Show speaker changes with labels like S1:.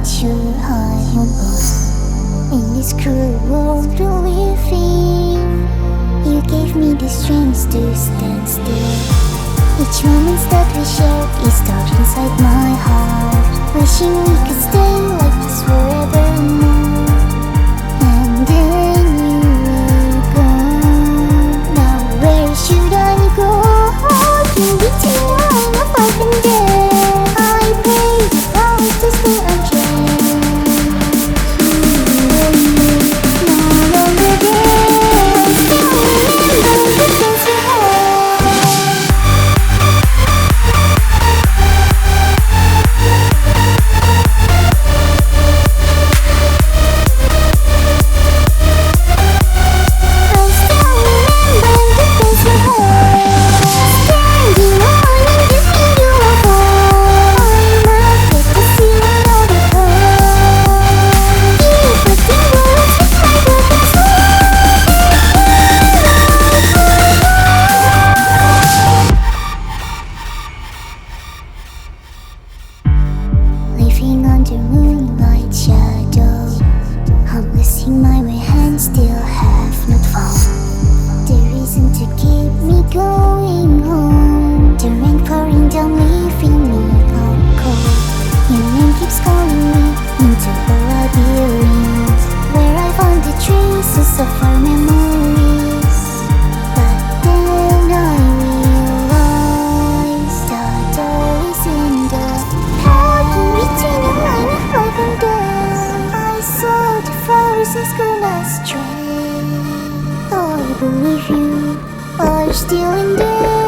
S1: sure I won't lose in this cruel world we live in. You gave me the strength to stand still. Each moment that we shared is stored inside my heart, wishing we could stay like this forevermore. And then you were gone. Now where should I go? In between I'm above and there, I pray that life to stay unchanged. No longer there, still remember the things we had. I still remember the things we had. Standing on in this beautiful I'm afraid to see another time. You put the words beside the things we had. Living under moonlight shadow, helpless in my way, hands still have not found the reason to keep me going home. The rain pouring down, leaving me out cold. Your name keeps calling me into a labyrinth, where I found the traces of our memories. But then I realized that all is in the path in between the line of life and death. I saw the flowers has gone astray. Oh, I believe you are still in there.